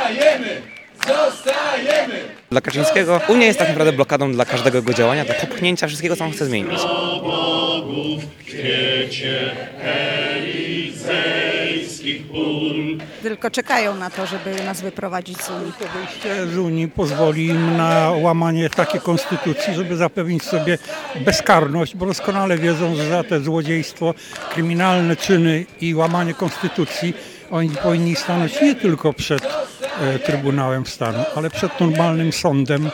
Zostajemy! Zostajemy! Dla Kaczyńskiego Unia jest tak naprawdę blokadą dla każdego jego działania, dla popchnięcia wszystkiego, co on chce zmienić. Bogów w kwiecie elizejskich pól. Tylko czekają na to, żeby nas wyprowadzić z Unii. Wyjście z Unii pozwoli im na łamanie takiej konstytucji, żeby zapewnić sobie bezkarność, bo doskonale wiedzą, że za te złodziejstwo, kryminalne czyny i łamanie konstytucji oni powinni stanąć nie tylko przed Trybunałem Stanu, ale przed normalnym sądem.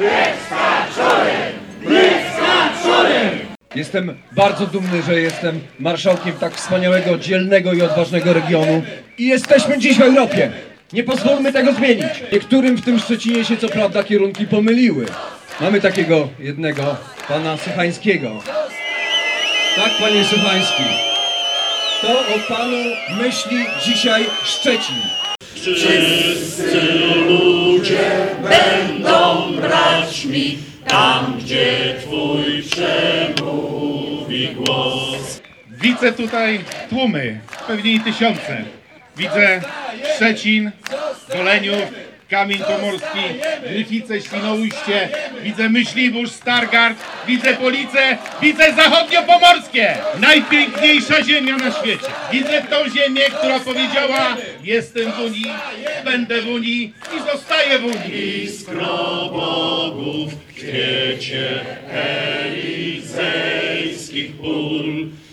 Jestem bardzo dumny, że jestem marszałkiem tak wspaniałego, dzielnego i odważnego regionu. I jesteśmy dziś w Europie. Nie pozwólmy tego zmienić. Niektórym w tym Szczecinie się co prawda kierunki pomyliły. Mamy takiego jednego, pana Sochańskiego. Tak, panie Sochański. To o panu myśli dzisiaj Szczecin. Wszyscy ludzie będą braćmi, tam gdzie Twój przemówi głos. Widzę tutaj tłumy, pewnie i tysiące. Widzę Szczecin, Goleniów, Kamień Pomorski, Gryfice, Świnoujście, widzę Myślibórz, Stargard, widzę Police, widzę Zachodniopomorskie! Najpiękniejsza ziemia na świecie. Widzę tą ziemię, która powiedziała: jestem w Unii, będę w Unii i zostaję w Unii. Iskro bogów w kwiecie elizejskich pól.